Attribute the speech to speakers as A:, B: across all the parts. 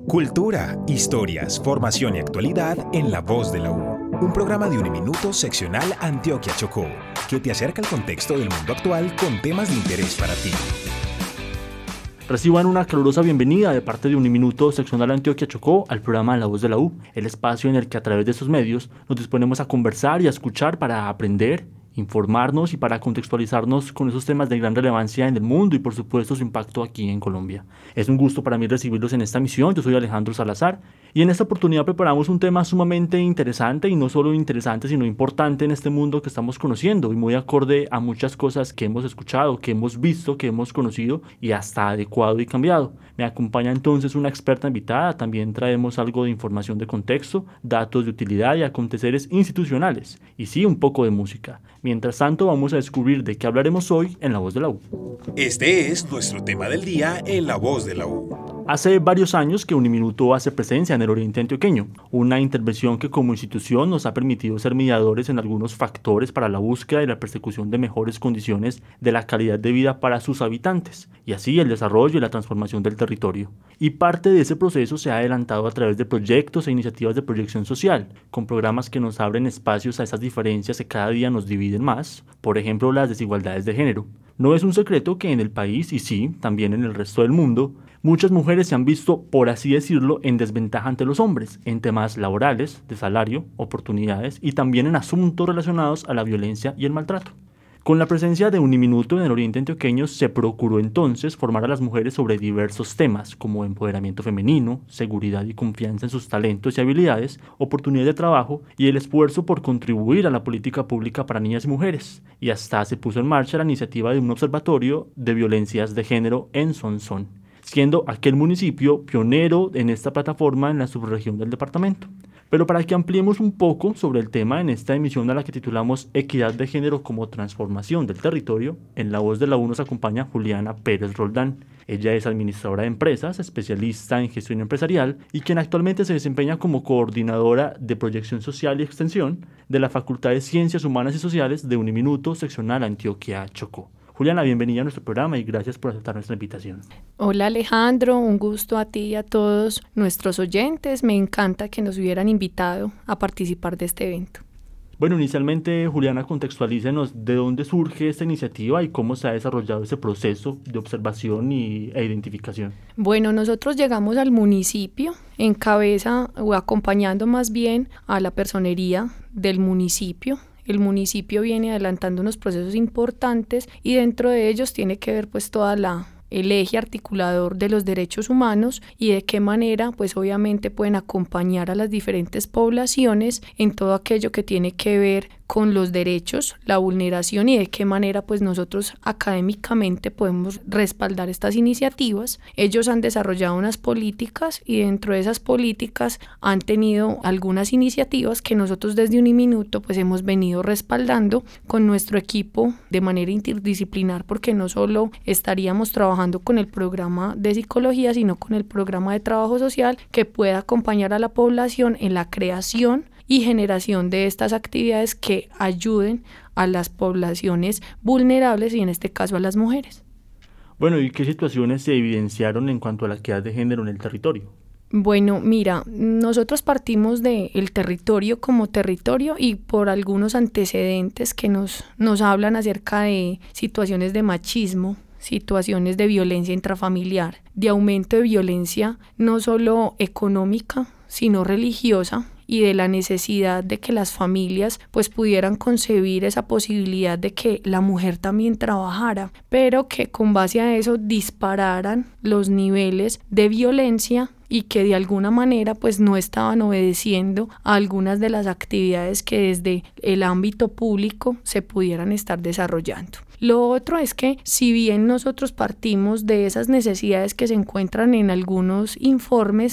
A: Cultura, historias, formación y actualidad en La Voz de la U. Un programa de Uniminuto seccional Antioquia Chocó, que te acerca al contexto del mundo actual con temas de interés para ti.
B: Reciban una calurosa bienvenida de parte de Uniminuto seccional Antioquia Chocó al programa La Voz de la U, el espacio en el que a través de estos medios nos disponemos a conversar y a escuchar para aprender, informarnos y para contextualizarnos con esos temas de gran relevancia en el mundo y por supuesto su impacto aquí en Colombia. Es un gusto para mí recibirlos en esta misión. Yo soy Alejandro Salazar y en esta oportunidad preparamos un tema sumamente interesante y no solo interesante sino importante en este mundo que estamos conociendo y muy acorde a muchas cosas que hemos escuchado, que hemos visto, que hemos conocido y hasta adecuado y cambiado. Me acompaña entonces una experta invitada, también traemos algo de información de contexto, datos de utilidad y aconteceres institucionales y sí un poco de música. Mientras tanto, vamos a descubrir de qué hablaremos hoy en La Voz de la U.
A: Este es nuestro tema del día en La Voz de la U.
B: Hace varios años que Uniminuto hace presencia en el Oriente Antioqueño, una intervención que como institución nos ha permitido ser mediadores en algunos factores para la búsqueda y la persecución de mejores condiciones de la calidad de vida para sus habitantes, y así el desarrollo y la transformación del territorio. Y parte de ese proceso se ha adelantado a través de proyectos e iniciativas de proyección social, con programas que nos abren espacios a esas diferencias que cada día nos dividen más, por ejemplo las desigualdades de género. No es un secreto que en el país, y sí, también en el resto del mundo, muchas mujeres se han visto, por así decirlo, en desventaja ante los hombres, en temas laborales, de salario, oportunidades y también en asuntos relacionados a la violencia y el maltrato. Con la presencia de Uniminuto en el Oriente Antioqueño se procuró entonces formar a las mujeres sobre diversos temas como empoderamiento femenino, seguridad y confianza en sus talentos y habilidades, oportunidades de trabajo y el esfuerzo por contribuir a la política pública para niñas y mujeres. Y hasta se puso en marcha la iniciativa de un observatorio de violencias de género en Sonsón, siendo aquel municipio pionero en esta plataforma en la subregión del departamento. Pero para que ampliemos un poco sobre el tema en esta emisión a la que titulamos Equidad de Género como Transformación del Territorio, en La Voz de la U nos acompaña Juliana Pérez Roldán. Ella es administradora de empresas, especialista en gestión empresarial y quien actualmente se desempeña como coordinadora de proyección social y extensión de la Facultad de Ciencias Humanas y Sociales de Uniminuto seccional Antioquia Chocó. Juliana, bienvenida a nuestro programa y gracias por aceptar nuestra invitación.
C: Hola Alejandro, un gusto a ti y a todos nuestros oyentes. Me encanta que nos hubieran invitado a participar de este evento.
B: Bueno, inicialmente, Juliana, contextualícenos de dónde surge esta iniciativa y cómo se ha desarrollado ese proceso de observación e identificación.
C: Bueno, nosotros llegamos al municipio en cabeza o acompañando más bien a la personería del municipio. El municipio viene adelantando unos procesos importantes y dentro de ellos tiene que ver pues el eje articulador de los derechos humanos y de qué manera pues obviamente pueden acompañar a las diferentes poblaciones en todo aquello que tiene que ver con los derechos, la vulneración y de qué manera pues nosotros académicamente podemos respaldar estas iniciativas. Ellos han desarrollado unas políticas y dentro de esas políticas han tenido algunas iniciativas que nosotros desde Uniminuto pues hemos venido respaldando con nuestro equipo de manera interdisciplinar porque no solo estaríamos trabajando con el programa de psicología sino con el programa de trabajo social que pueda acompañar a la población en la creación y generación de estas actividades que ayuden a las poblaciones vulnerables y en este caso a las mujeres.
B: Bueno, ¿y qué situaciones se evidenciaron en cuanto a la equidad de género en el territorio?
C: Bueno, mira, nosotros partimos del territorio como territorio y por algunos antecedentes que nos hablan acerca de situaciones de machismo, situaciones de violencia intrafamiliar, de aumento de violencia no solo económica, sino religiosa, y de la necesidad de que las familias pues pudieran concebir esa posibilidad de que la mujer también trabajara, pero que con base a eso dispararan los niveles de violencia y que de alguna manera pues no estaban obedeciendo a algunas de las actividades que desde el ámbito público se pudieran estar desarrollando. Lo otro es que si bien nosotros partimos de esas necesidades que se encuentran en algunos informes,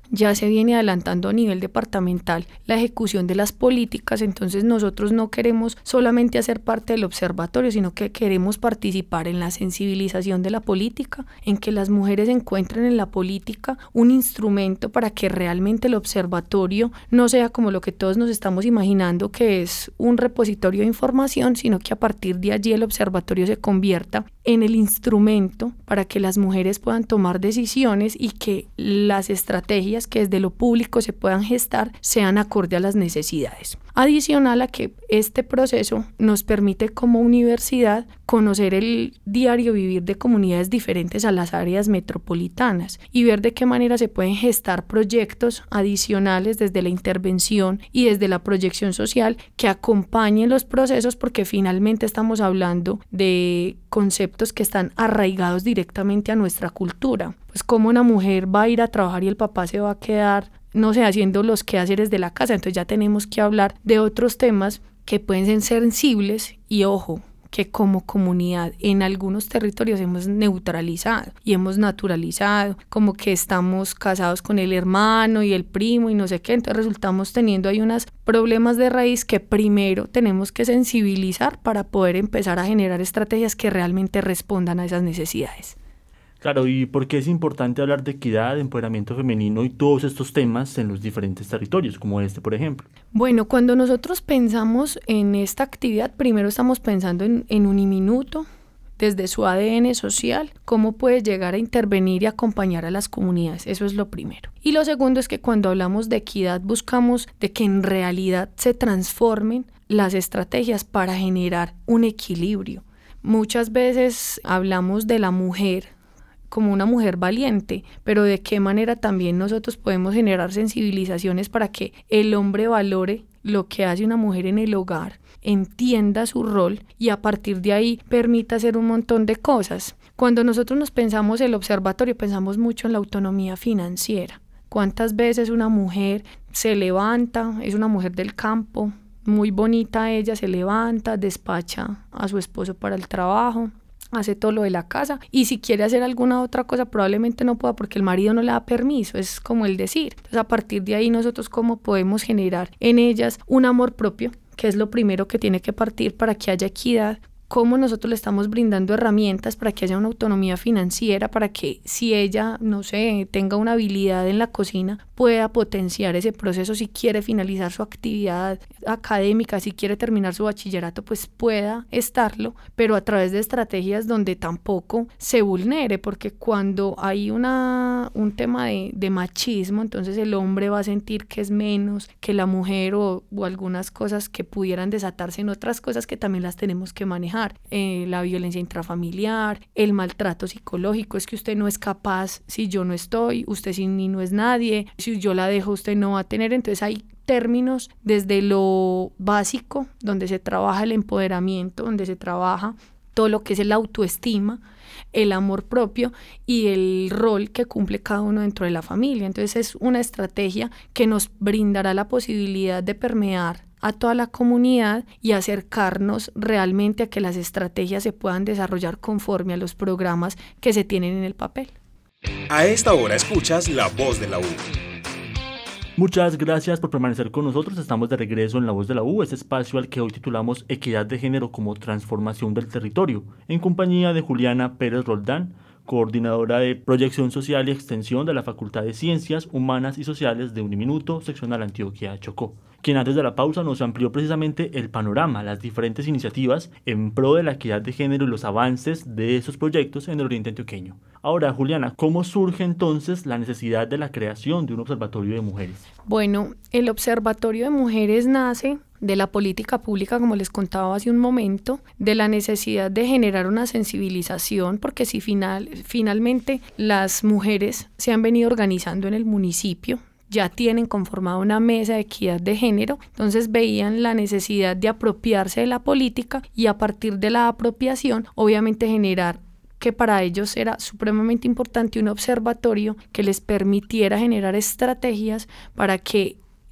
C: ya se viene adelantando a nivel departamental la ejecución de las políticas. Entonces nosotros no queremos solamente hacer parte del observatorio, sino que queremos participar en la sensibilización de la política, en que las mujeres encuentren en la política un instrumento para que realmente el observatorio no sea como lo que todos nos estamos imaginando, que es un repositorio de información, sino que a partir de allí el observatorio se convierta en el instrumento para que las mujeres puedan tomar decisiones y que las estrategias que desde lo público se puedan gestar sean acorde a las necesidades. Adicional a que este proceso nos permite como universidad conocer el diario vivir de comunidades diferentes a las áreas metropolitanas y ver de qué manera se pueden gestar proyectos adicionales desde la intervención y desde la proyección social que acompañen los procesos, porque finalmente estamos hablando de conceptos que están arraigados directamente a nuestra cultura. Pues cómo una mujer va a ir a trabajar y el papá se va a quedar, no sé, haciendo los quehaceres de la casa. Entonces ya tenemos que hablar de otros temas que pueden ser sensibles y ojo, que como comunidad en algunos territorios hemos neutralizado y hemos naturalizado, como que estamos casados con el hermano y el primo y no sé qué. Entonces resultamos teniendo ahí unos problemas de raíz que primero tenemos que sensibilizar para poder empezar a generar estrategias que realmente respondan a esas necesidades.
B: Claro, ¿y por qué es importante hablar de equidad, de empoderamiento femenino y todos estos temas en los diferentes territorios, como este, por ejemplo?
C: Bueno, cuando nosotros pensamos en esta actividad, primero estamos pensando en Uniminuto, desde su ADN social, cómo puede llegar a intervenir y acompañar a las comunidades. Eso es lo primero. Y lo segundo es que cuando hablamos de equidad, buscamos de que en realidad se transformen las estrategias para generar un equilibrio. Muchas veces hablamos de la mujer como una mujer valiente, pero de qué manera también nosotros podemos generar sensibilizaciones para que el hombre valore lo que hace una mujer en el hogar, entienda su rol y a partir de ahí permita hacer un montón de cosas. Cuando nosotros nos pensamos el observatorio, pensamos mucho en la autonomía financiera. ¿Cuántas veces una mujer se levanta, es una mujer del campo, muy bonita ella, se levanta, despacha a su esposo para el trabajo, hace todo lo de la casa y si quiere hacer alguna otra cosa probablemente no pueda porque el marido no le da permiso, es como el decir. Entonces a partir de ahí nosotros cómo podemos generar en ellas un amor propio, que es lo primero que tiene que partir para que haya equidad, cómo nosotros le estamos brindando herramientas para que haya una autonomía financiera, para que si ella, no sé, tenga una habilidad en la cocina, pueda potenciar ese proceso, si quiere finalizar su actividad académica, si quiere terminar su bachillerato, pues pueda estarlo, pero a través de estrategias donde tampoco se vulnere, porque cuando hay un tema de machismo, entonces el hombre va a sentir que es menos que la mujer o algunas cosas que pudieran desatarse en otras cosas que también las tenemos que manejar. La violencia intrafamiliar, el maltrato psicológico, es que usted no es capaz si yo no estoy, usted sin mí no es nadie, si yo la dejo usted no va a tener. Entonces hay términos desde lo básico, donde se trabaja el empoderamiento, donde se trabaja todo lo que es la autoestima, el amor propio y el rol que cumple cada uno dentro de la familia. Entonces es una estrategia que nos brindará la posibilidad de permear a toda la comunidad y acercarnos realmente a que las estrategias se puedan desarrollar conforme a los programas que se tienen en el papel.
A: A esta hora escuchas La Voz de la U.
B: Muchas gracias por permanecer con nosotros. Estamos de regreso en La Voz de la U, este espacio al que hoy titulamos Equidad de Género como Transformación del Territorio, en compañía de Juliana Pérez Roldán, coordinadora de Proyección Social y Extensión de la Facultad de Ciencias Humanas y Sociales de Uniminuto, seccional Antioquia Chocó, quien antes de la pausa nos amplió precisamente el panorama, las diferentes iniciativas en pro de la equidad de género y los avances de esos proyectos en el oriente antioqueño. Ahora, Juliana, ¿cómo surge entonces la necesidad de la creación de un observatorio de mujeres?
C: Bueno, el Observatorio de Mujeres nace de la política pública, como les contaba hace un momento, de la necesidad de generar una sensibilización, porque si finalmente las mujeres se han venido organizando en el municipio, ya tienen conformada una mesa de equidad de género, entonces veían la necesidad de apropiarse de la política y a partir de la apropiación, obviamente generar que para ellos era supremamente importante un observatorio que les permitiera generar estrategias para que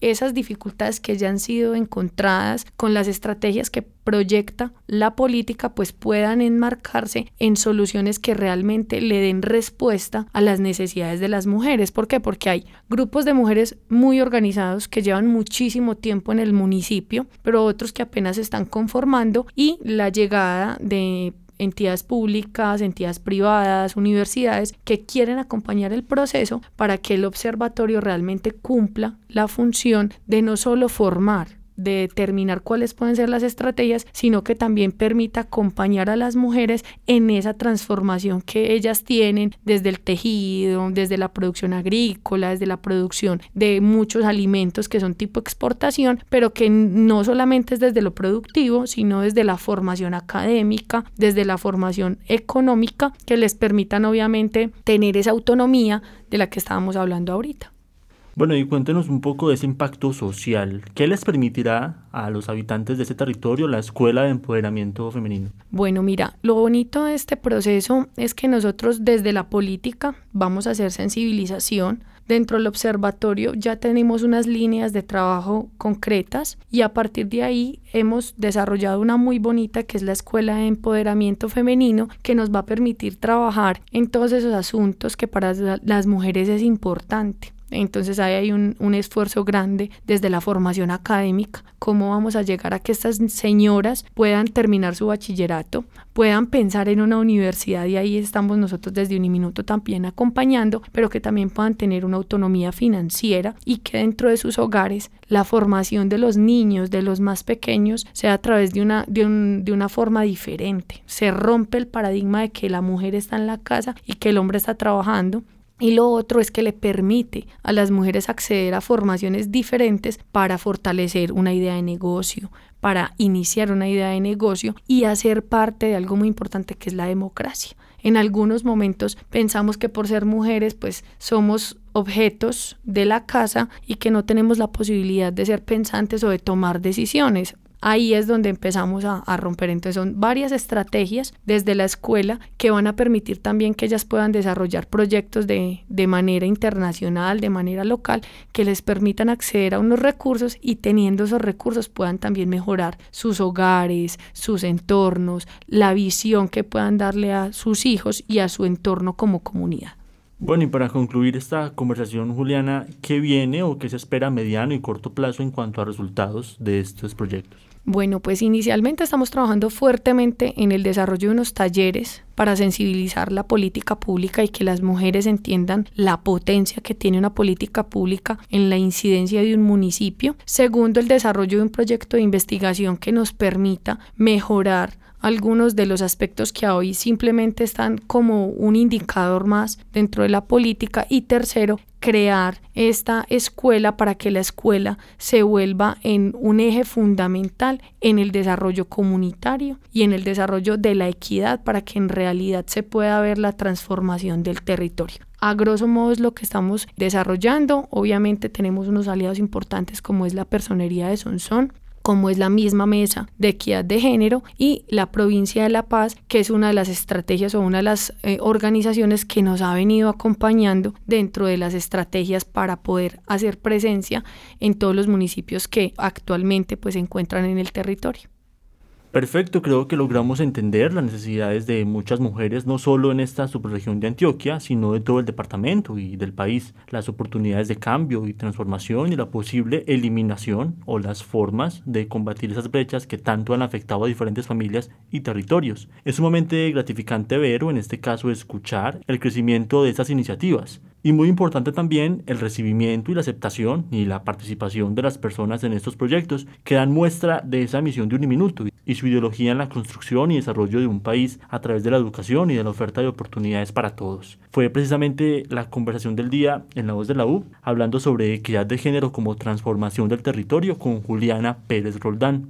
C: esas dificultades que ya han sido encontradas con las estrategias que proyecta la política, pues puedan enmarcarse en soluciones que realmente le den respuesta a las necesidades de las mujeres. ¿Por qué? Porque hay grupos de mujeres muy organizados que llevan muchísimo tiempo en el municipio, pero otros que apenas se están conformando, y la llegada de entidades públicas, entidades privadas, universidades que quieren acompañar el proceso para que el observatorio realmente cumpla la función de no solo formar, de determinar cuáles pueden ser las estrategias, sino que también permita acompañar a las mujeres en esa transformación que ellas tienen desde el tejido, desde la producción agrícola, desde la producción de muchos alimentos que son tipo exportación, pero que no solamente es desde lo productivo, sino desde la formación académica, desde la formación económica, que les permitan obviamente tener esa autonomía de la que estábamos hablando ahorita.
B: Bueno, y cuéntenos un poco de ese impacto social. ¿Qué les permitirá a los habitantes de ese territorio la Escuela de Empoderamiento Femenino?
C: Bueno, mira, lo bonito de este proceso es que nosotros desde la política vamos a hacer sensibilización. Dentro del observatorio ya tenemos unas líneas de trabajo concretas y a partir de ahí hemos desarrollado una muy bonita que es la Escuela de Empoderamiento Femenino, que nos va a permitir trabajar en todos esos asuntos que para las mujeres es importante. Entonces ahí hay un esfuerzo grande desde la formación académica, cómo vamos a llegar a que estas señoras puedan terminar su bachillerato, puedan pensar en una universidad, y ahí estamos nosotros desde Uniminuto también acompañando, pero que también puedan tener una autonomía financiera y que dentro de sus hogares la formación de los niños, de los más pequeños, sea a través de una forma diferente. Se rompe el paradigma de que la mujer está en la casa y que el hombre está trabajando. Y lo otro es que le permite a las mujeres acceder a formaciones diferentes para fortalecer una idea de negocio, para iniciar una idea de negocio y hacer parte de algo muy importante que es la democracia. En algunos momentos pensamos que por ser mujeres pues somos objetos de la casa y que no tenemos la posibilidad de ser pensantes o de tomar decisiones. Ahí es donde empezamos a romper. Entonces son varias estrategias desde la escuela que van a permitir también que ellas puedan desarrollar proyectos de manera internacional, de manera local, que les permitan acceder a unos recursos y teniendo esos recursos puedan también mejorar sus hogares, sus entornos, la visión que puedan darle a sus hijos y a su entorno como comunidad.
B: Bueno, y para concluir esta conversación, Juliana, ¿qué viene o qué se espera a mediano y corto plazo en cuanto a resultados de estos proyectos?
C: Bueno, pues inicialmente estamos trabajando fuertemente en el desarrollo de unos talleres para sensibilizar la política pública y que las mujeres entiendan la potencia que tiene una política pública en la incidencia de un municipio. Segundo, el desarrollo de un proyecto de investigación que nos permita mejorar algunos de los aspectos que hoy simplemente están como un indicador más dentro de la política. Y tercero, crear esta escuela para que la escuela se vuelva en un eje fundamental en el desarrollo comunitario y en el desarrollo de la equidad para que en realidad se pueda ver la transformación del territorio. A grosso modo es lo que estamos desarrollando. Obviamente tenemos unos aliados importantes como es la Personería de Sonsón, como es la misma Mesa de Equidad de Género y la Provincia de La Paz, que es una de las estrategias o una de las organizaciones que nos ha venido acompañando dentro de las estrategias para poder hacer presencia en todos los municipios que actualmente pues, se encuentran en el territorio.
B: Perfecto, creo que logramos entender las necesidades de muchas mujeres, no solo en esta subregión de Antioquia, sino de todo el departamento y del país, las oportunidades de cambio y transformación y la posible eliminación o las formas de combatir esas brechas que tanto han afectado a diferentes familias y territorios. Es sumamente gratificante ver, o en este caso escuchar, el crecimiento de estas iniciativas. Y muy importante también el recibimiento y la aceptación y la participación de las personas en estos proyectos que dan muestra de esa misión de Uniminuto y su ideología en la construcción y desarrollo de un país a través de la educación y de la oferta de oportunidades para todos. Fue precisamente la conversación del día en La Voz de la U, hablando sobre equidad de género como transformación del territorio con Juliana Pérez Roldán.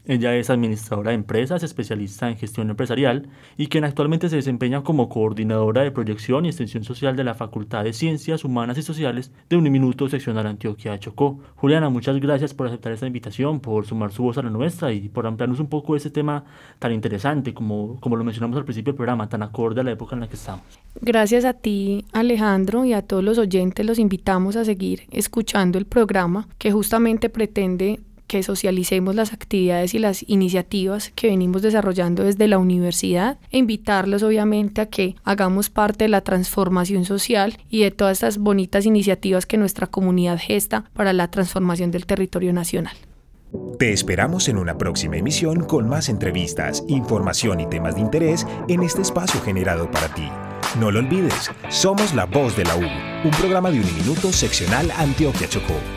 B: Ella es administradora de empresas, especialista en gestión empresarial y quien actualmente se desempeña como coordinadora de proyección y extensión social de la Facultad de Ciencias Humanas y Sociales de Uniminuto Seccional Antioquia Chocó. Juliana, muchas gracias por aceptar esta invitación, por sumar su voz a la nuestra y por ampliarnos un poco ese tema tan interesante como lo mencionamos al principio del programa, tan acorde a la época en la que estamos.
C: Gracias a ti, Alejandro, y a todos los oyentes los invitamos a seguir escuchando el programa que justamente pretende que socialicemos las actividades y las iniciativas que venimos desarrollando desde la universidad e invitarlos obviamente a que hagamos parte de la transformación social y de todas estas bonitas iniciativas que nuestra comunidad gesta para la transformación del territorio nacional.
A: Te esperamos en una próxima emisión con más entrevistas, información y temas de interés en este espacio generado para ti. No lo olvides, somos La Voz de la U, un programa de Uniminuto Seccional Antioquia Chocó.